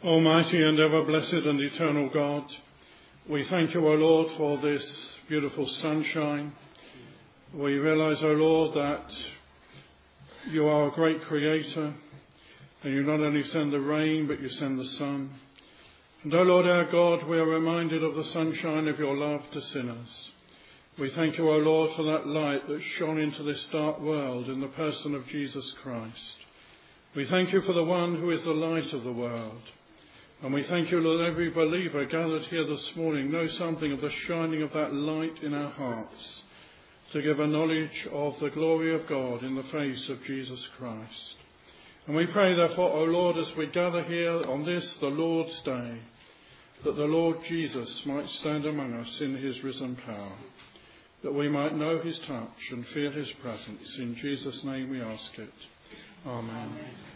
Almighty and ever-blessed and eternal God, we thank you, O Lord, for this beautiful sunshine. We realise, O Lord, that you are a great creator, and you not only send the rain, but you send the sun. And, O Lord our God, we are reminded of the sunshine of your love to sinners. We thank you, O Lord, for that light that shone into this dark world in the person of Jesus Christ. We thank you for the one who is the light of the world. And we thank you, Lord, every believer gathered here this morning knows something of the shining of that light in our hearts to give a knowledge of the glory of God in the face of Jesus Christ. And we pray, therefore, O Lord, as we gather here on this, the Lord's Day, that the Lord Jesus might stand among us in his risen power, that we might know his touch and feel his presence. In Jesus' name we ask it. Amen.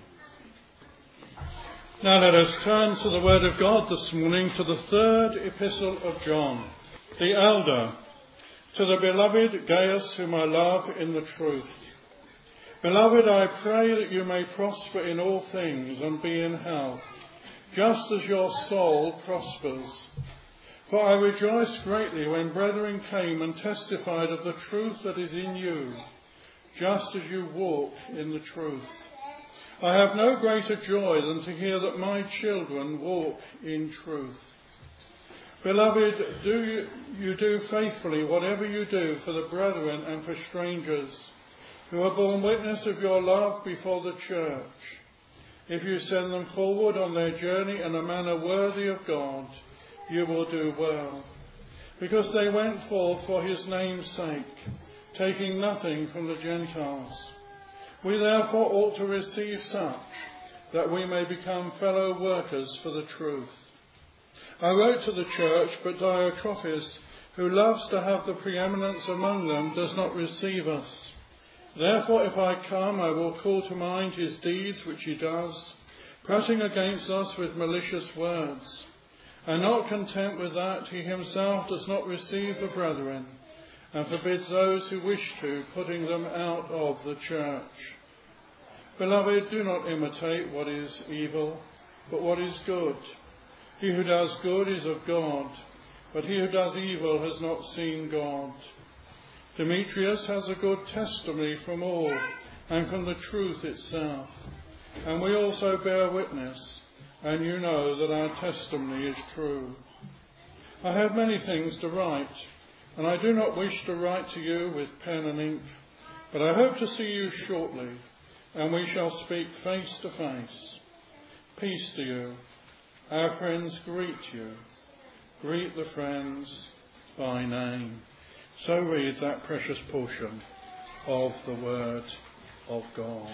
Now let us turn to the Word of God this morning, to the third epistle of John, the elder, to the beloved Gaius, whom I love in the truth. Beloved, I pray that you may prosper in all things and be in health, just as your soul prospers. For I rejoiced greatly when brethren came and testified of the truth that is in you, just as you walk in the truth. I have no greater joy than to hear that my children walk in truth. Beloved, you do faithfully whatever you do for the brethren and for strangers, who have borne witness of your love before the church. If you send them forward on their journey in a manner worthy of God, you will do well, because they went forth for his name's sake, taking nothing from the Gentiles. We therefore ought to receive such, that we may become fellow workers for the truth. I wrote to the church, but Diotrephes, who loves to have the preeminence among them, does not receive us. Therefore, if I come, I will call to mind his deeds which he does, pressing against us with malicious words. And not content with that, he himself does not receive the brethren, and forbids those who wish to, putting them out of the church. Beloved, do not imitate what is evil, but what is good. He who does good is of God, but he who does evil has not seen God. Demetrius has a good testimony from all, and from the truth itself. And we also bear witness, and you know that our testimony is true. I have many things to write, and I do not wish to write to you with pen and ink, but I hope to see you shortly, and we shall speak face to face. Peace to you. Our friends greet you. Greet the friends by name. So reads that precious portion of the Word of God.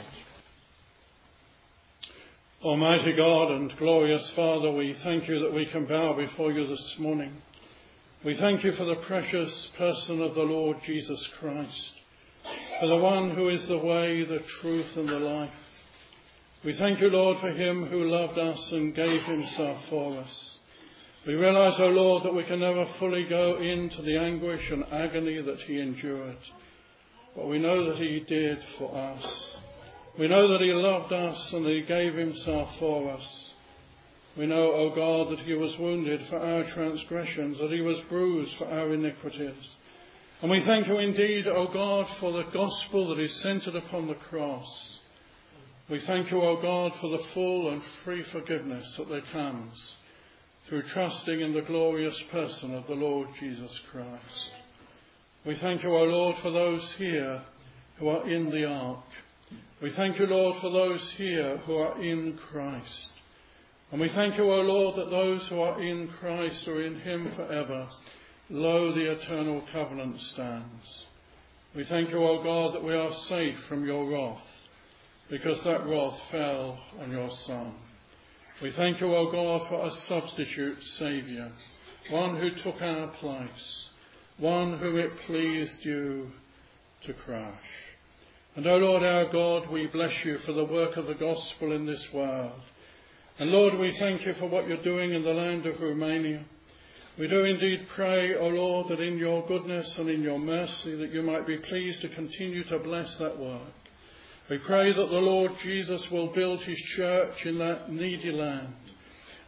Almighty God and glorious Father, we thank you that we can bow before you this morning. We thank you for the precious person of the Lord Jesus Christ, for the one who is the way, the truth and the life. We thank you, Lord, for him who loved us and gave himself for us. We realise, O Lord, that we can never fully go into the anguish and agony that he endured, but we know that he did for us. We know that he loved us and that he gave himself for us. We know, O God, that he was wounded for our transgressions, that he was bruised for our iniquities. And we thank you indeed, O God, for the gospel that is centred upon the cross. We thank you, O God, for the full and free forgiveness that there comes through trusting in the glorious person of the Lord Jesus Christ. We thank you, O Lord, for those here who are in the ark. We thank you, Lord, for those here who are in Christ. And we thank you, O Lord, that those who are in Christ are in him forever. Lo, the eternal covenant stands. We thank you, O God, that we are safe from your wrath, because that wrath fell on your Son. We thank you, O God, for a substitute Saviour, one who took our place, one whom it pleased you to crush. And, O Lord our God, we bless you for the work of the gospel in this world. And Lord, we thank you for what you're doing in the land of Romania. We do indeed pray, O Lord, that in your goodness and in your mercy that you might be pleased to continue to bless that work. We pray that the Lord Jesus will build his church in that needy land,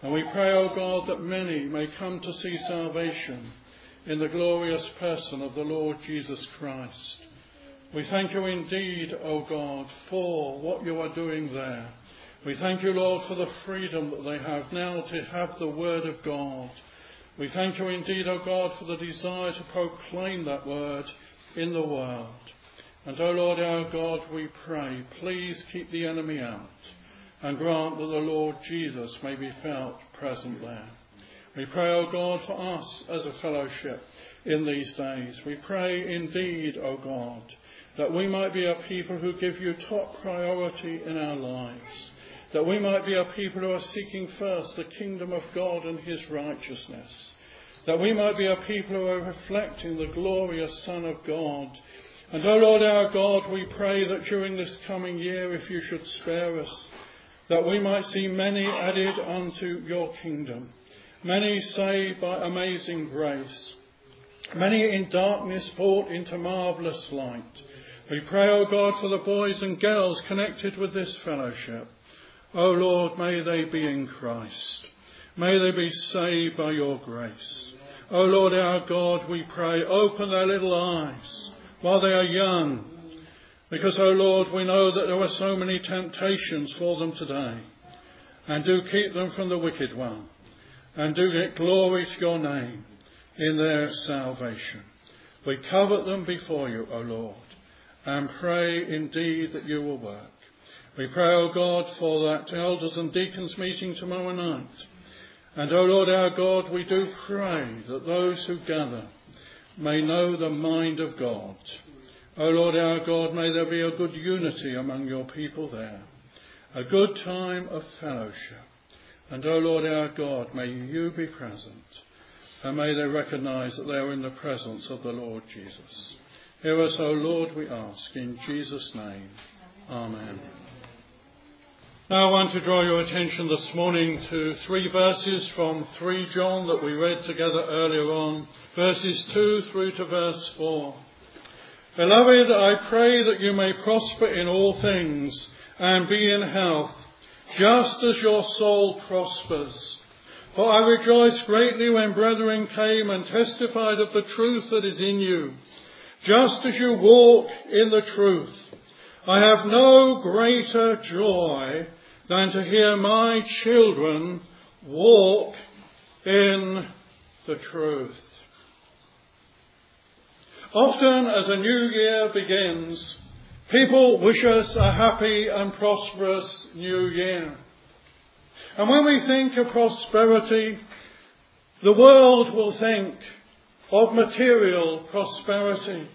And we pray, O God, that many may come to see salvation in the glorious person of the Lord Jesus Christ. We thank you indeed, O God, for what you are doing there. We thank you, Lord, for the freedom that they have now to have the word of God. We thank you indeed, O God, for the desire to proclaim that word in the world. And, O Lord our God, we pray, please keep the enemy out and grant that the Lord Jesus may be felt present there. We pray, O God, for us as a fellowship in these days. We pray indeed, O God, that we might be a people who give you top priority in our lives, that we might be a people who are seeking first the kingdom of God and his righteousness, that we might be a people who are reflecting the glorious Son of God. And, O Lord our God, we pray that during this coming year, if you should spare us, that we might see many added unto your kingdom, many saved by amazing grace, many in darkness brought into marvellous light. We pray, O God, for the boys and girls connected with this fellowship. O Lord, may they be in Christ. May they be saved by your grace. O Lord our God, we pray, open their little eyes while they are young, because, O Lord, we know that there are so many temptations for them today. And do keep them from the wicked one. And do get glory to your name in their salvation. We covet them before you, O Lord, and pray indeed that you will work. We pray, O God, for that elders and deacons meeting tomorrow night. And, O Lord our God, we do pray that those who gather may know the mind of God. O Lord our God, may there be a good unity among your people there, a good time of fellowship. And, O Lord our God, may you be present, and may they recognise that they are in the presence of the Lord Jesus. Hear us, O Lord, we ask, in Jesus' name. Amen. Now I want to draw your attention this morning to 3 verses from 3 John that we read together earlier on, verses 2 through to verse 4. Beloved, I pray that you may prosper in all things and be in health, just as your soul prospers. For I rejoiced greatly when brethren came and testified of the truth that is in you, just as you walk in the truth. I have no greater joy than to hear my children walk in the truth. Often as a new year begins, people wish us a happy and prosperous new year. And when we think of prosperity, the world will think of material prosperity.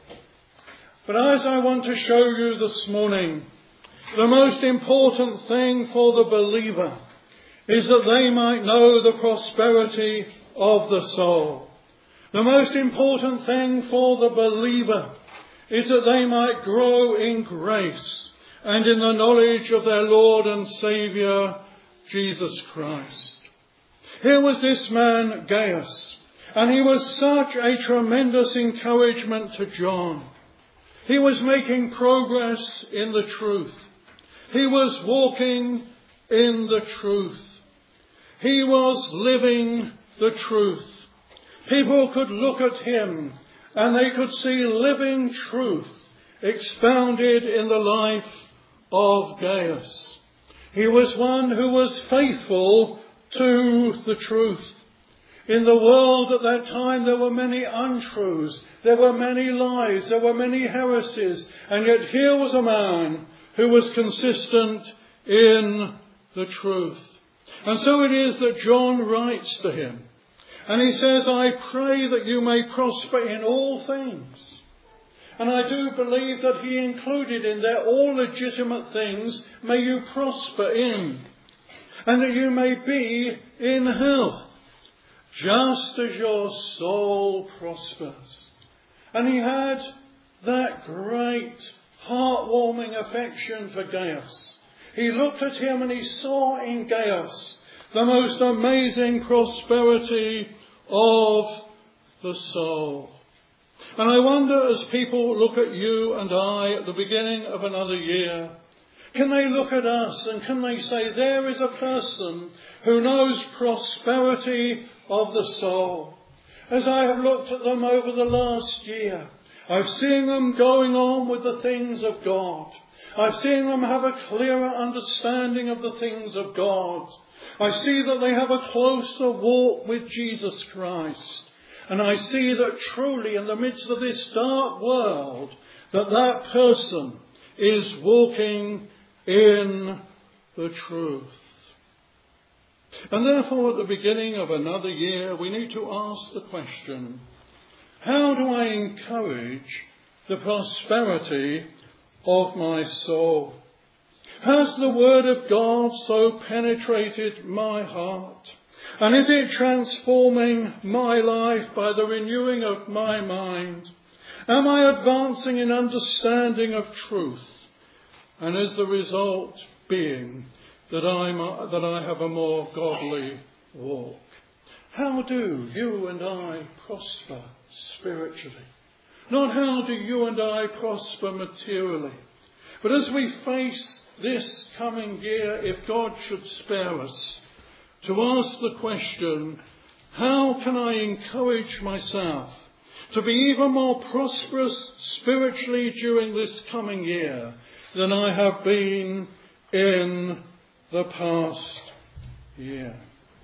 But as I want to show you this morning, the most important thing for the believer is that they might know the prosperity of the soul. The most important thing for the believer is that they might grow in grace and in the knowledge of their Lord and Saviour, Jesus Christ. Here was this man, Gaius, and he was such a tremendous encouragement to John. He was making progress in the truth. He was walking in the truth. He was living the truth. People could look at him and they could see living truth expounded in the life of Gaius. He was one who was faithful to the truth. In the world at that time there were many untruths, there were many lies, there were many heresies, and yet here was a man who was consistent in the truth. And so it is that John writes to him. And he says, I pray that you may prosper in all things. And I do believe that he included in there all legitimate things may you prosper in. And that you may be in health, just as your soul prospers. And he had that great heartwarming affection for Gaius. He looked at him and he saw in Gaius the most amazing prosperity of the soul. And I wonder, as people look at you and I at the beginning of another year, Can they look at us and can they say, there is a person who knows prosperity of the soul? As I have looked at them over the last year, I've seen them going on with the things of God. I've seen them have a clearer understanding of the things of God. I see that they have a closer walk with Jesus Christ. And I see that truly in the midst of this dark world, that person is walking in the truth. And therefore, at the beginning of another year, we need to ask the question, how do I encourage the prosperity of my soul? Has the Word of God so penetrated my heart? And is it transforming my life by the renewing of my mind? Am I advancing in understanding of truth? And is the result being that I have a more godly walk? How do you and I prosper spiritually? Not how do you and I prosper materially, but as we face this coming year, if God should spare us, to ask the question, how can I encourage myself to be even more prosperous spiritually during this coming year than I have been in the past year?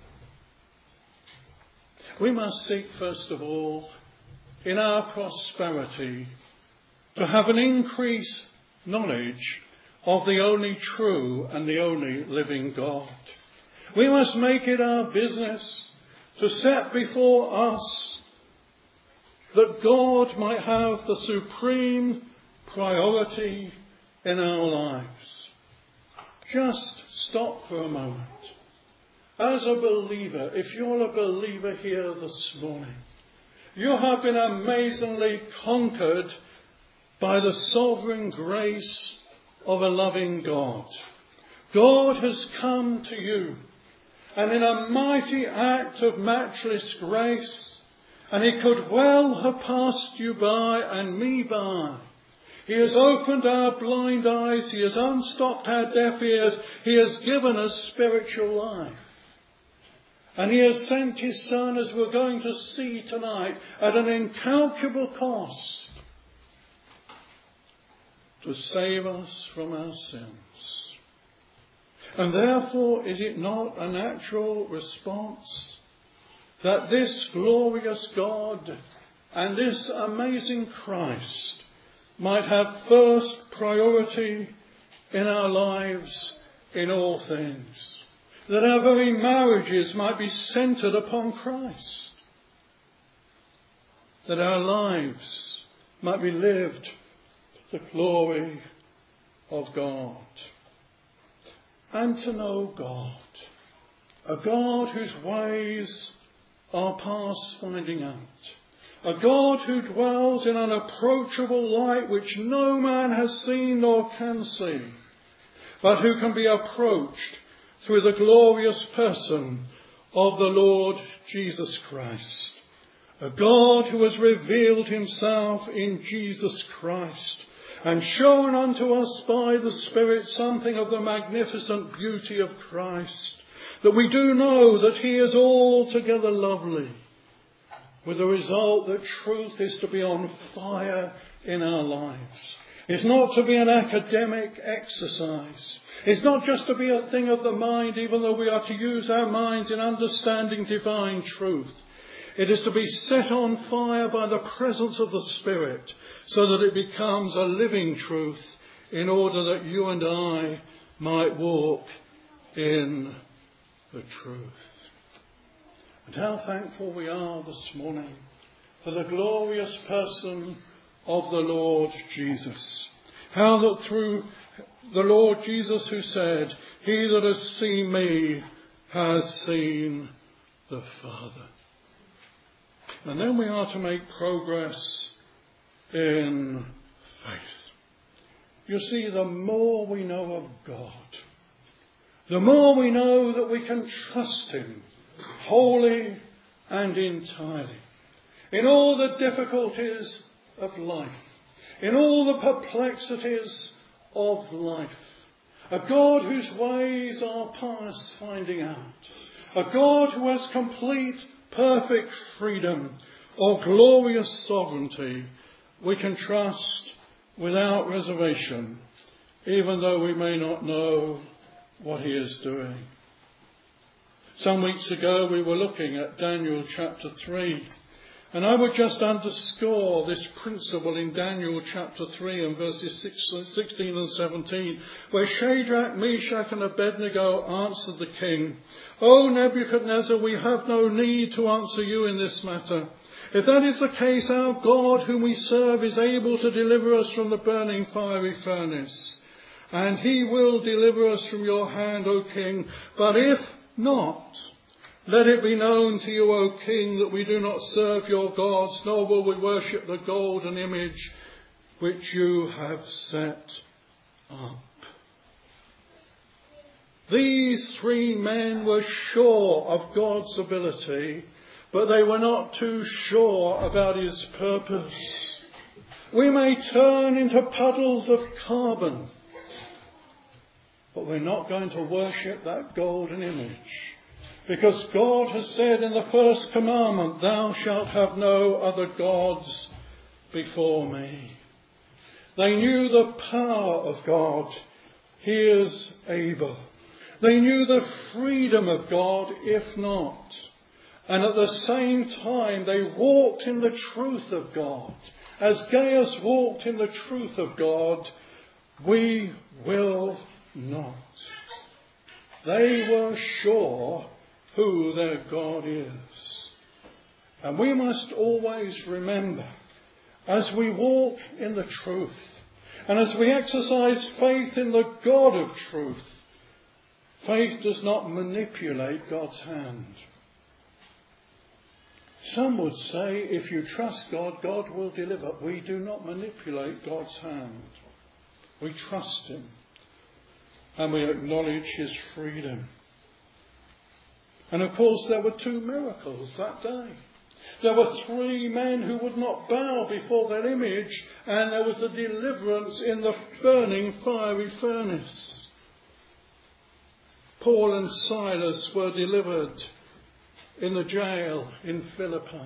We must seek, first of all, in our prosperity, to have an increased knowledge of the only true and the only living God. We must make it our business to set before us that God might have the supreme priority in our lives. Just stop for a moment. As a believer, if you're a believer here this morning, you have been amazingly conquered by the sovereign grace of a loving God. God has come to you, and in a mighty act of matchless grace, and he could well have passed you by and me by. He has opened our blind eyes, he has unstopped our deaf ears, he has given us spiritual life. And he has sent his Son, as we're going to see tonight, at an incalculable cost, to save us from our sins. And therefore, is it not a natural response that this glorious God and this amazing Christ might have first priority in our lives in all things? That our very marriages might be centred upon Christ. That our lives might be lived to the glory of God. And to know God. A God whose ways are past finding out. A God who dwells in unapproachable light which no man has seen nor can see, but who can be approached through the glorious person of the Lord Jesus Christ. A God who has revealed himself in Jesus Christ and shown unto us by the Spirit something of the magnificent beauty of Christ, that we do know that he is altogether lovely, with the result that truth is to be on fire in our lives. It's not to be an academic exercise. It's not just to be a thing of the mind, even though we are to use our minds in understanding divine truth. It is to be set on fire by the presence of the Spirit, so that it becomes a living truth, in order that you and I might walk in the truth. And how thankful we are this morning for the glorious person of the Lord Jesus. How that through the Lord Jesus, who said, "He that has seen me has seen the Father." And then we are to make progress in faith. You see, the more we know of God, the more we know that we can trust him wholly and entirely in all the difficulties of life, in all the perplexities of life. A God whose ways are past finding out. A God who has complete, perfect freedom or glorious sovereignty we can trust without reservation, even though we may not know what he is doing. Some weeks ago we were looking at Daniel chapter 3, and I would just underscore this principle in Daniel chapter 3 and verses 16 and 17, where Shadrach, Meshach and Abednego answered the king, "O Nebuchadnezzar, we have no need to answer you in this matter. If that is the case, our God whom we serve is able to deliver us from the burning fiery furnace, and he will deliver us from your hand, O king. But if not, let it be known to you, O king, that we do not serve your gods, nor will we worship the golden image which you have set up." These three men were sure of God's ability, but they were not too sure about his purpose. We may turn into puddles of carbon, but we're not going to worship that golden image, because God has said in the first commandment, "Thou shalt have no other gods before me." They knew the power of God. He is able. They knew the freedom of God, if not. And at the same time, they walked in the truth of God. As Gaius walked in the truth of God, we will not. They were sure who their God is. And we must always remember, as we walk in the truth, and as we exercise faith in the God of truth, faith does not manipulate God's hand. Some would say, if you trust God, God will deliver. We do not manipulate God's hand. We trust him. And we acknowledge his freedom. And of course there were 2 miracles that day. There were 3 men who would not bow before their image, and there was a deliverance in the burning fiery furnace. Paul and Silas were delivered in the jail in Philippi.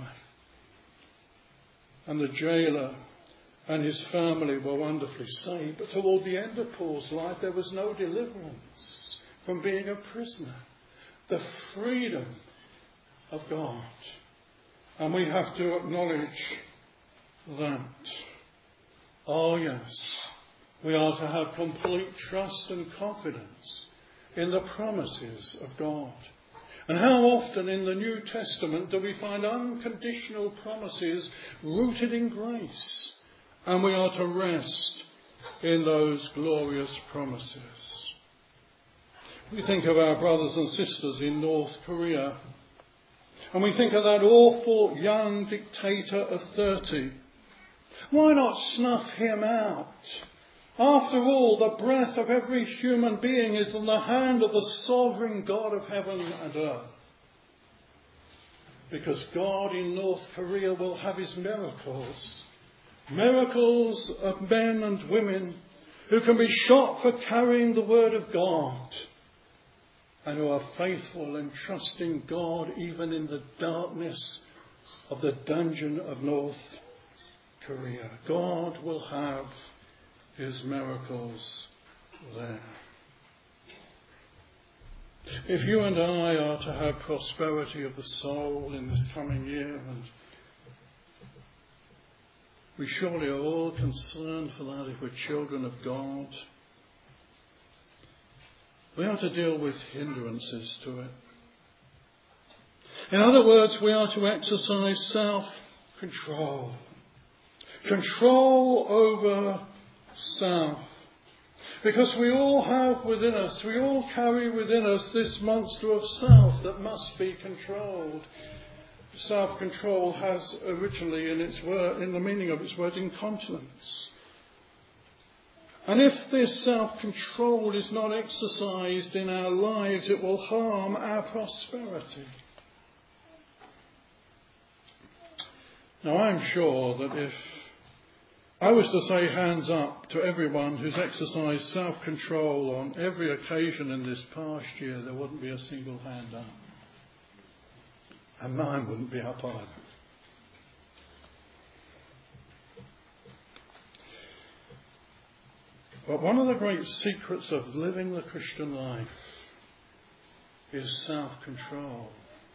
And the jailer and his family were wonderfully saved. But toward the end of Paul's life, there was no deliverance from being a prisoner. The freedom of God. And we have to acknowledge that. Oh yes, we are to have complete trust and confidence in the promises of God. And how often in the New Testament do we find unconditional promises rooted in grace? And we are to rest in those glorious promises. We think of our brothers and sisters in North Korea. And we think of that awful young dictator of 30. Why not snuff him out? After all, the breath of every human being is in the hand of the sovereign God of heaven and earth. Because God in North Korea will have his miracles. Miracles of men and women who can be shot for carrying the word of God. And who are faithful and trusting God even in the darkness of the dungeon of North Korea. God will have his miracles there. If you and I are to have prosperity of the soul in this coming year, and we surely are all concerned for that if we're children of God, we are to deal with hindrances to it. In other words, we are to exercise self-control. Control over self. Because we all have within us, we all carry within us this monster of self that must be controlled. Self-control has originally in the meaning of its word, incontinence. And if this self-control is not exercised in our lives, it will harm our prosperity. Now, I'm sure that if I was to say hands up to everyone who's exercised self-control on every occasion in this past year, there wouldn't be a single hand up. And mine wouldn't be up either. But one of the great secrets of living the Christian life is self-control.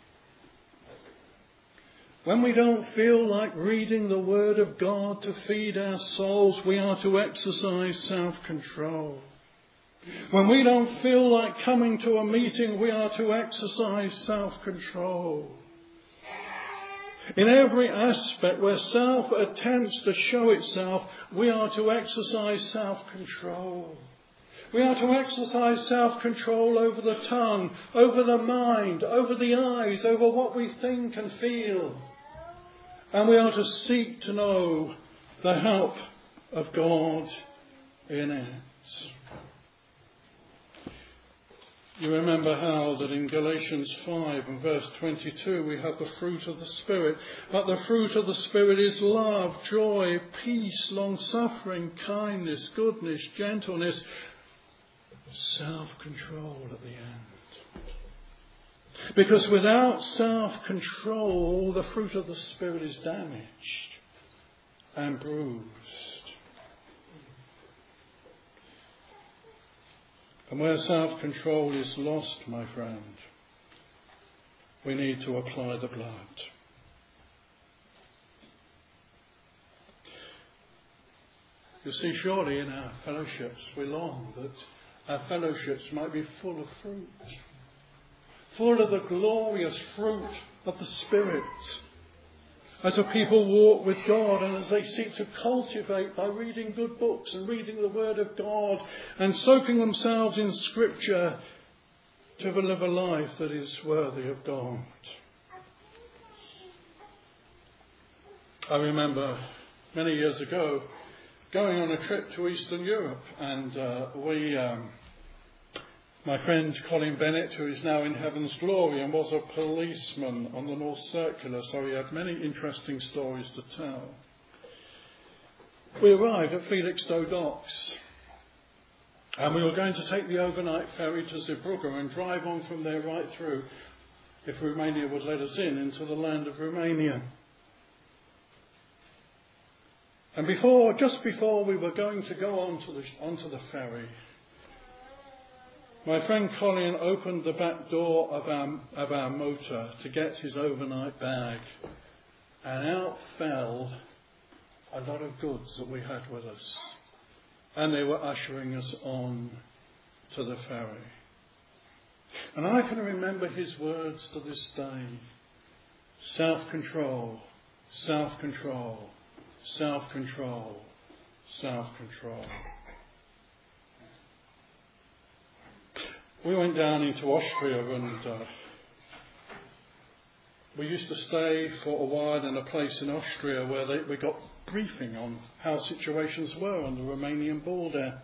When we don't feel like reading the Word of God to feed our souls, we are to exercise self-control. When we don't feel like coming to a meeting, we are to exercise self-control. In every aspect where self attempts to show itself, we are to exercise self-control. We are to exercise self-control over the tongue, over the mind, over the eyes, over what we think and feel. And we are to seek to know the help of God in it. You remember how that in Galatians 5 and verse 22 we have the fruit of the Spirit. But the fruit of the Spirit is love, joy, peace, long-suffering, kindness, goodness, gentleness, self-control at the end. Because without self-control, the fruit of the Spirit is damaged and bruised. And where self-control is lost, my friend, we need to apply the blood. You see, surely in our fellowships we long that our fellowships might be full of fruit, full of the glorious fruit of the Spirit, as the people walk with God and as they seek to cultivate by reading good books and reading the Word of God and soaking themselves in Scripture to live a life that is worthy of God. I remember many years ago going on a trip to Eastern Europe, and my friend Colin Bennett, who is now in heaven's glory and was a policeman on the North Circular, so he had many interesting stories to tell. We arrived at Felixstowe Docks, and we were going to take the overnight ferry to Zeebrugge and drive on from there right through, if Romania would let us in, into the land of Romania. And just before we were going to go onto the ferry, my friend Colin opened the back door of our motor to get his overnight bag, and out fell a lot of goods that we had with us, and they were ushering us on to the ferry. And I can remember his words to this day: self-control, self-control, self-control, self-control. We went down into Austria, and we used to stay for a while in a place in Austria where we got briefing on how situations were on the Romanian border.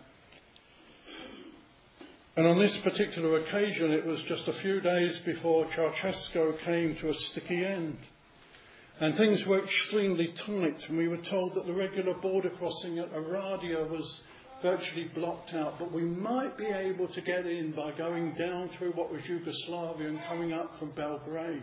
And on this particular occasion, it was just a few days before Ceausescu came to a sticky end. And things were extremely tight, and we were told that the regular border crossing at Oradea was virtually blocked out, but we might be able to get in by going down through what was Yugoslavia and coming up from Belgrade.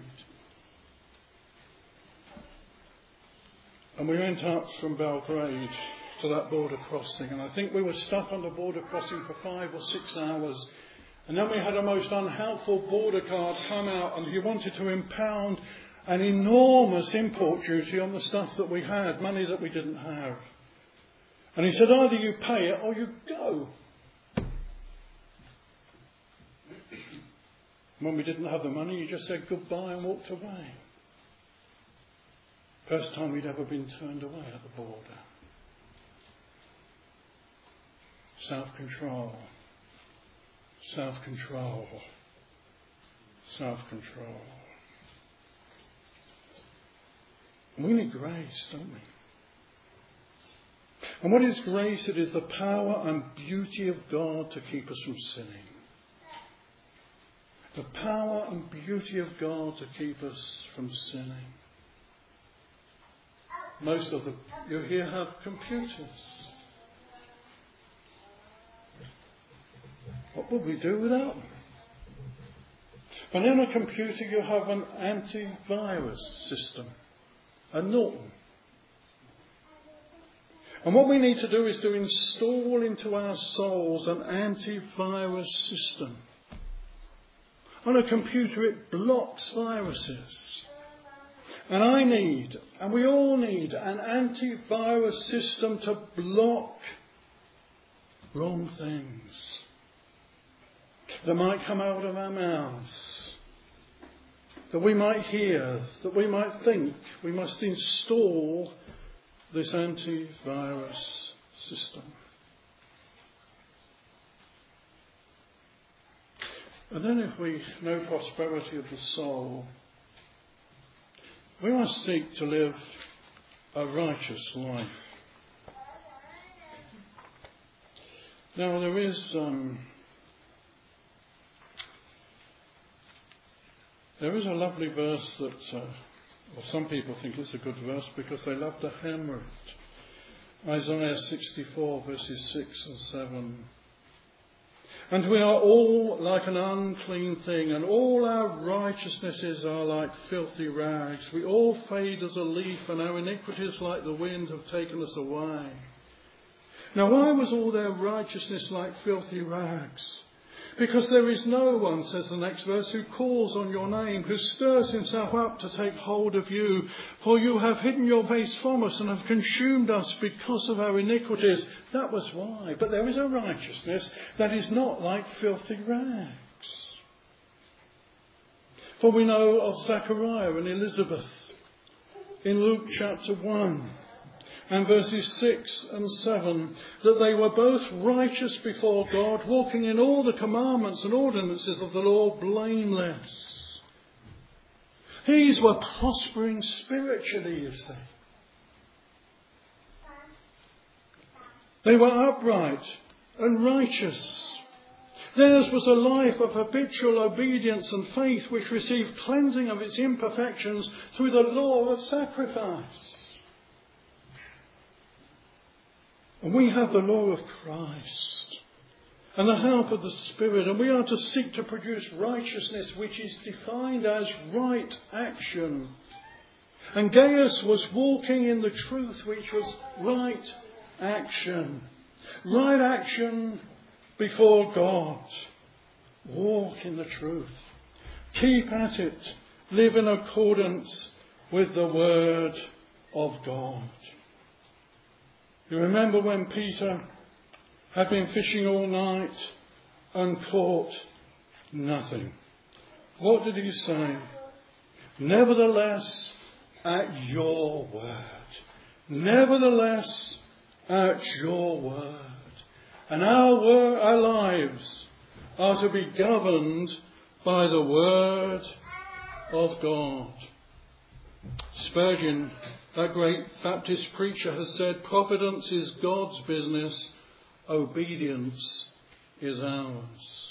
And we went up from Belgrade to that border crossing, and I think we were stuck on the border crossing for 5 or 6 hours. And then we had a most unhelpful border guard come out, and he wanted to impound an enormous import duty on the stuff that we had, money that we didn't have. And he said, either you pay it or you go. When we didn't have the money, he just said goodbye and walked away. First time we'd ever been turned away at the border. Self-control. Self-control. Self-control. We need grace, don't we? And what is grace? It is the power and beauty of God to keep us from sinning. The power and beauty of God to keep us from sinning. most of you here have computers. What would we do without them? But in a computer you have an antivirus system, a Norton. And what we need to do is to install into our souls an antivirus system. On a computer it blocks viruses. And I need, and we all need, an antivirus system to block wrong things that might come out of our mouths, that we might hear, that we might think. We must install this antivirus system. And then if we know prosperity of the soul, we must seek to live a righteous life. Now there is a lovely verse that, some people think it's a good verse because they love to hammer it. Isaiah 64 verses 6 and 7. And we are all like an unclean thing, and all our righteousnesses are like filthy rags. We all fade as a leaf, and our iniquities like the wind have taken us away. Now why was all their righteousness like filthy rags? Because there is no one, says the next verse, who calls on your name, who stirs himself up to take hold of you. For you have hidden your face from us and have consumed us because of our iniquities. That was why. But there is a righteousness that is not like filthy rags. For we know of Zachariah and Elizabeth in Luke chapter 1. And verses 6 and 7, that they were both righteous before God, walking in all the commandments and ordinances of the law blameless. These were prospering spiritually, you see. They were upright and righteous. Theirs was a life of habitual obedience and faith which received cleansing of its imperfections through the law of sacrifice. And we have the law of Christ and the help of the Spirit, and we are to seek to produce righteousness which is defined as right action. And Gaius was walking in the truth which was right action. Right action before God. Walk in the truth. Keep at it. Live in accordance with the Word of God. You remember when Peter had been fishing all night and caught nothing. What did he say? Nevertheless, at your word. Nevertheless, at your word. And our lives are to be governed by the word of God. Spurgeon, that great Baptist preacher, has said, providence is God's business, obedience is ours.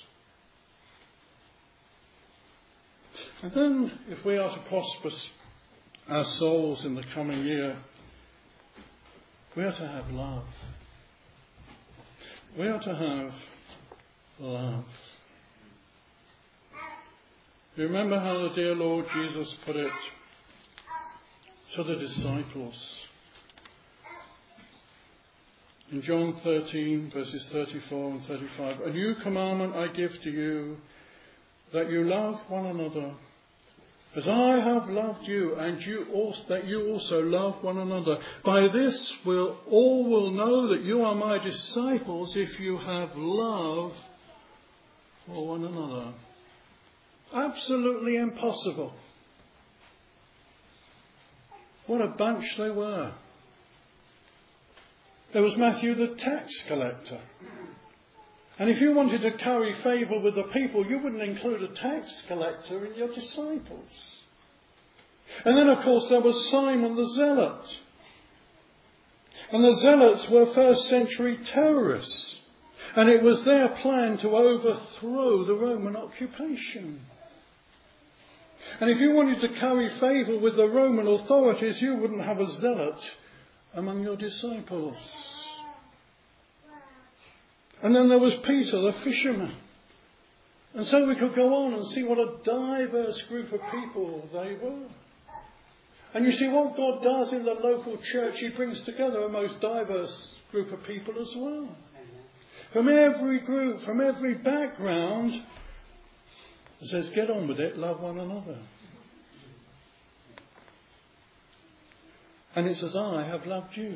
And then, if we are to prosper our souls in the coming year, we are to have love. We are to have love. You remember how the dear Lord Jesus put it to the disciples. In John 13, verses 34 and 35, a new commandment I give to you, that you love one another, as I have loved you, and that you also love one another. By this all will know that you are my disciples, if you have love for one another. Absolutely impossible. What a bunch they were. There was Matthew the tax collector. And if you wanted to curry favour with the people, you wouldn't include a tax collector in your disciples. And then, of course, there was Simon the Zealot. And the Zealots were first century terrorists. And it was their plan to overthrow the Roman occupation. And if you wanted to curry favour with the Roman authorities, you wouldn't have a zealot. among your disciples. And then there was Peter, the fisherman. And so we could go on and see what a diverse group of people they were. And you see what God does in the local church, he brings together a most diverse group of people as well. From every group, from every background, it says, get on with it, love one another. And it's as I have loved you.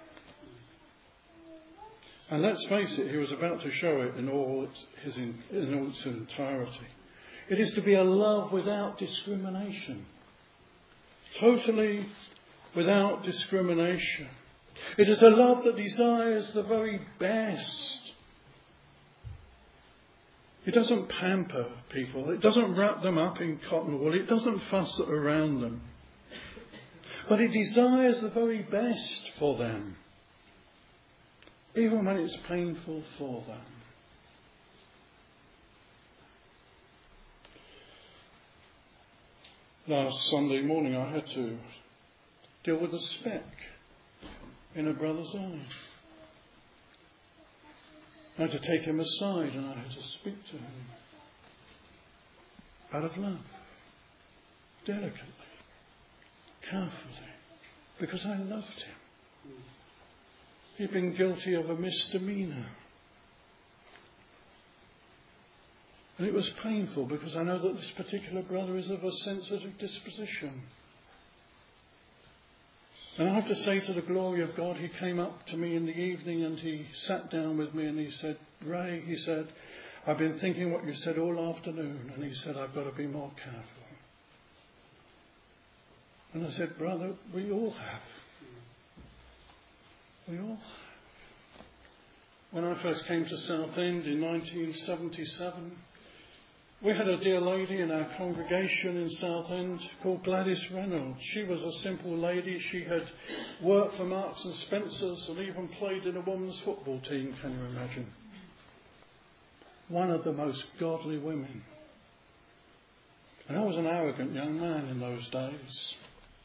And let's face it, he was about to show it in all its entirety. It is to be a love without discrimination. Totally without discrimination. It is a love that desires the very best. It doesn't pamper people. It doesn't wrap them up in cotton wool. It doesn't fuss around them. But it desires the very best for them, even when it's painful for them. Last Sunday morning I had to deal with a speck in a brother's eye. I had to take him aside and I had to speak to him out of love, delicately, carefully, because I loved him. He'd been guilty of a misdemeanour. And it was painful because I know that this particular brother is of a sensitive disposition. And I have to say, to the glory of God, he came up to me in the evening and he sat down with me and he said, Ray, he said, I've been thinking what you said all afternoon. And he said, I've got to be more careful. And I said, brother, we all have. We all have. When I first came to Southend in 1977, we had a dear lady in our congregation in Southend called Gladys Reynolds. She was a simple lady. She had worked for Marks and Spencer's and even played in a women's football team, can you imagine? One of the most godly women. And I was an arrogant young man in those days.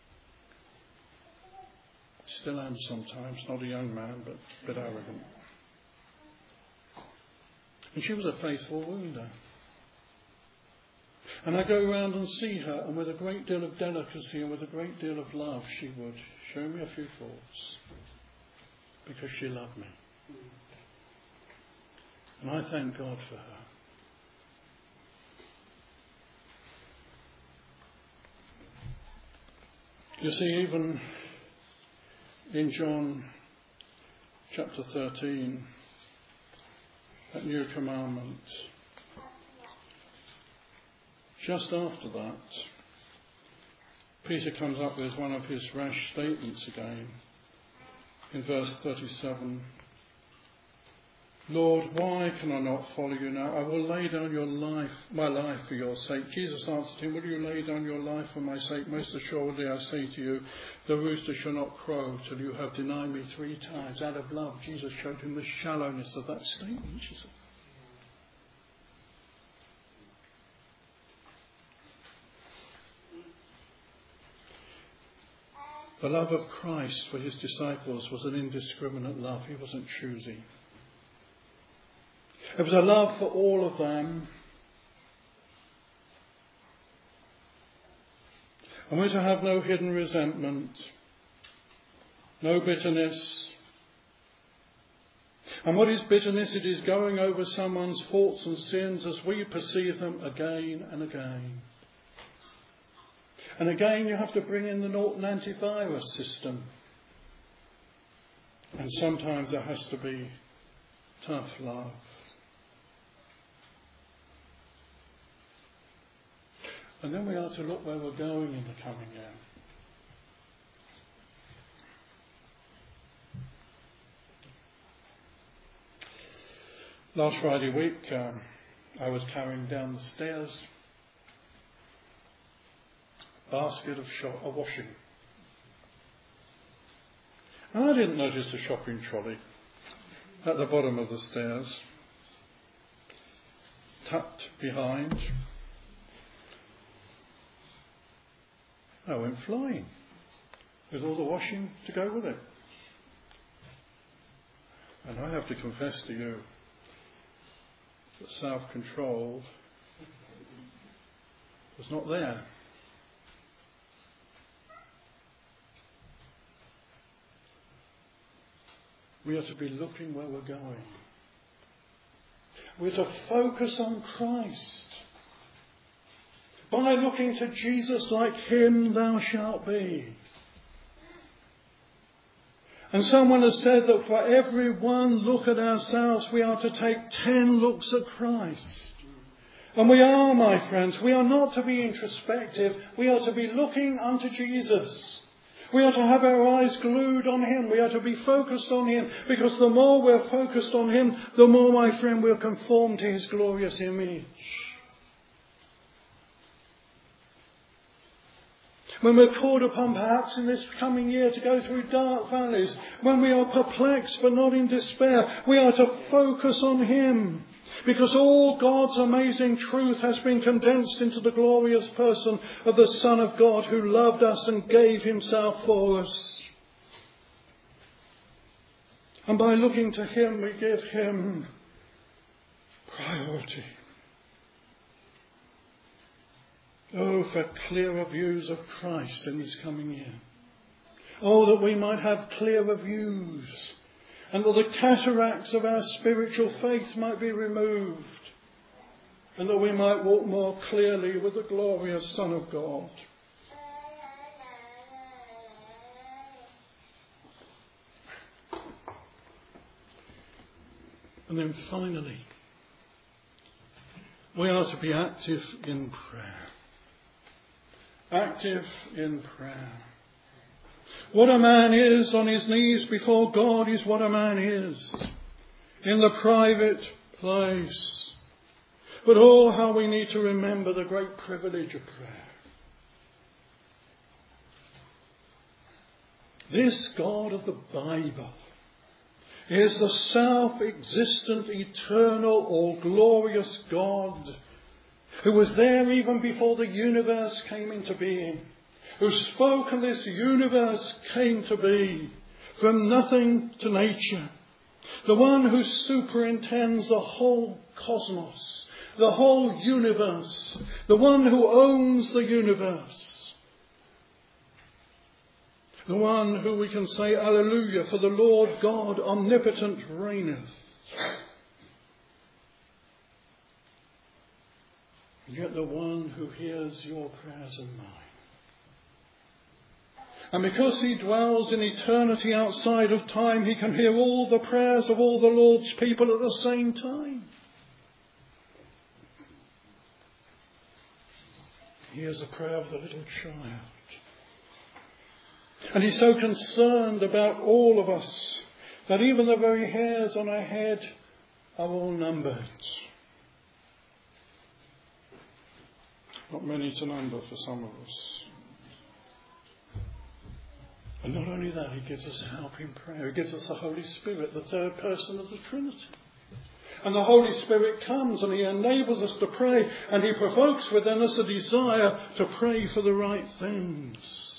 Still am sometimes, not a young man, but a bit arrogant. And she was a faithful wielder. And I go around and see her, and with a great deal of delicacy and with a great deal of love, she would show me a few thoughts, because she loved me. And I thank God for her. You see, even in John chapter 13, that new commandment, just after that, Peter comes up with one of his rash statements again. In verse 37, Lord, why can I not follow you now? I will lay down my life for your sake. Jesus answered him, will you lay down your life for my sake? Most assuredly I say to you, the rooster shall not crow till you have denied me 3 times. Out of love, Jesus showed him the shallowness of that statement. The love of Christ for his disciples was an indiscriminate love. He wasn't choosy. It was a love for all of them. And we're to have no hidden resentment, no bitterness. And what is bitterness? It is going over someone's faults and sins as we perceive them again and again. And again, you have to bring in the Norton antivirus system. And sometimes there has to be tough love. And then we are to look where we're going in the coming year. Last Friday week, I was carrying down the stairs basket of washing. And I didn't notice the shopping trolley at the bottom of the stairs, tucked behind. I went flying with all the washing to go with it. And I have to confess to you that self-control was not there. We are to be looking where we're going. We're to focus on Christ. By looking to Jesus, like him thou shalt be. And someone has said that for every one look at ourselves, we are to take 10 looks at Christ. And we are, my friends, we are not to be introspective. We are to be looking unto Jesus. We are to have our eyes glued on him. We are to be focused on him. Because the more we're focused on him, the more, my friend, we'll conform to his glorious image. When we're called upon perhaps in this coming year to go through dark valleys, when we are perplexed but not in despair, we are to focus on him. Because all God's amazing truth has been condensed into the glorious person of the Son of God who loved us and gave himself for us. And by looking to him, we give him priority. Oh, for clearer views of Christ in this coming year. Oh, that we might have clearer views, and that the cataracts of our spiritual faith might be removed, and that we might walk more clearly with the glorious Son of God. And then finally, we are to be active in prayer. Active in prayer. What a man is on his knees before God is what a man is in the private place. But oh, how we need to remember the great privilege of prayer. This God of the Bible is the self-existent, eternal, all-glorious God who was there even before the universe came into being, who spoke and this universe came to be, from nothing to nature, the one who superintends the whole cosmos, the whole universe, the one who owns the universe, the one who we can say, Alleluia, for the Lord God omnipotent reigneth. Yet the one who hears your prayers and mine. And because he dwells in eternity outside of time, he can hear all the prayers of all the Lord's people at the same time. He hears the prayer of the little child. And he's so concerned about all of us that even the very hairs on our head are all numbered. Not many to number for some of us. And not only that, he gives us help in prayer. He gives us the Holy Spirit, the third person of the Trinity. And the Holy Spirit comes and he enables us to pray, and he provokes within us a desire to pray for the right things.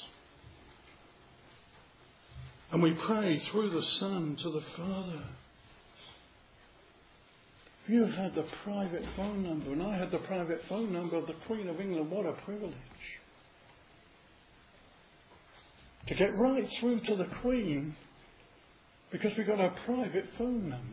And we pray through the Son to the Father. If you had the private phone number, and I had the private phone number of the Queen of England, what a privilege. To get right through to the Queen because we got a private phone number.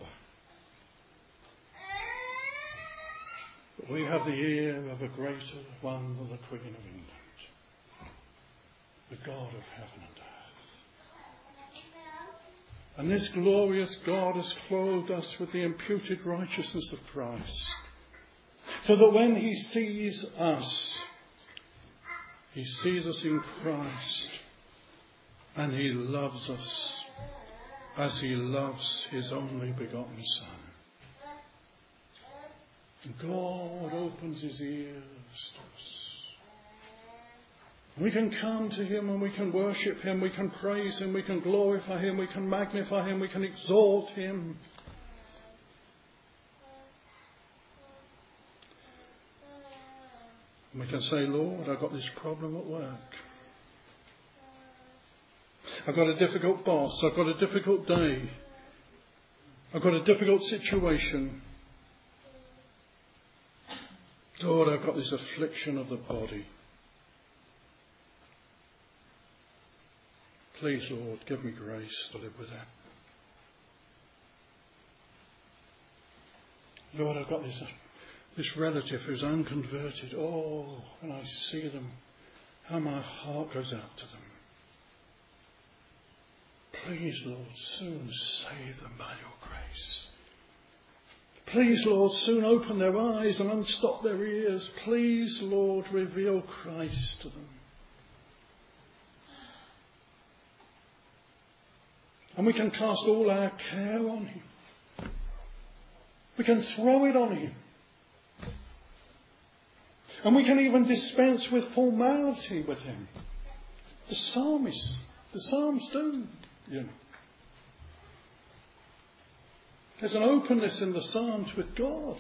But we have the ear of a greater one than the Queen of England, the God of heaven and earth. And this glorious God has clothed us with the imputed righteousness of Christ, so that when he sees us in Christ, and he loves us as he loves his only begotten Son. And God opens his ears to us. We can come to him and we can worship him, we can praise him, we can glorify him, we can magnify him, we can exalt him. And we can say, Lord, I've got this problem at work. I've got a difficult boss. I've got a difficult day. I've got a difficult situation. Lord, I've got this affliction of the body. Please, Lord, give me grace to live with that. Lord, I've got this relative who's unconverted. Oh, when I see them, how my heart goes out to them. Please, Lord, soon save them by your grace. Please, Lord, soon open their eyes and unstop their ears. Please, Lord, reveal Christ to them. And we can cast all our care on him. We can throw it on him. And we can even dispense with formality with him. The Psalms do, you know. There's an openness in the Psalms with God.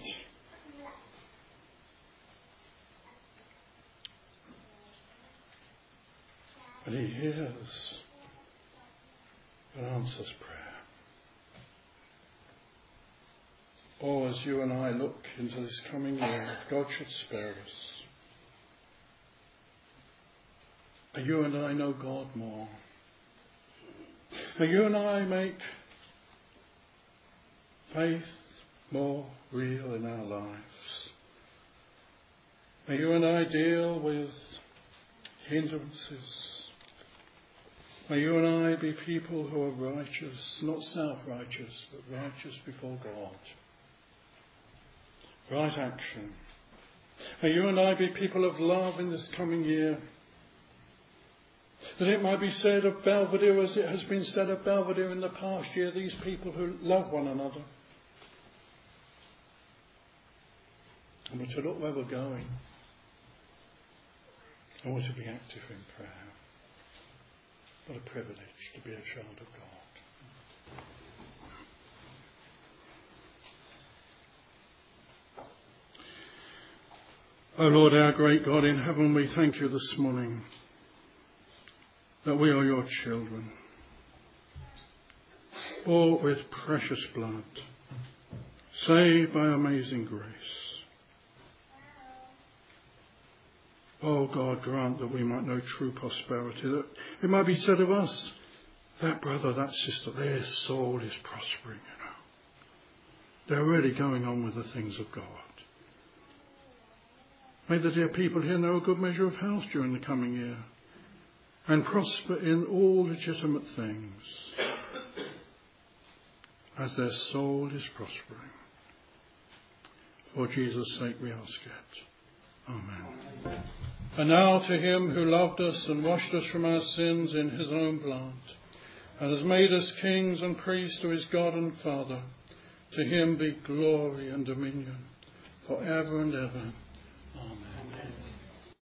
And he hears and answers prayer. Oh, as you and I look into this coming year, if God should spare us, may you and I know God more. May you and I make faith more real in our lives. May you and I deal with hindrances. May you and I be people who are righteous, not self-righteous, but righteous before God. Right action. May you and I be people of love in this coming year. That it might be said of Belvedere as it has been said of Belvedere in the past year, these people who love one another. And we're to look where we're going. And we're to be active in prayer. What a privilege to be a child of God. O Lord, our great God in heaven, we thank you this morning that we are your children, bought with precious blood, saved by amazing grace. Oh God, grant that we might know true prosperity, that it might be said of us, that brother, that sister, their soul is prospering, you know. They're really going on with the things of God. May the dear people here know a good measure of health during the coming year and prosper in all legitimate things as their soul is prospering. For Jesus' sake we ask it. Amen. And now to him who loved us and washed us from our sins in his own blood and has made us kings and priests to his God and Father, to him be glory and dominion for ever and ever. Amen.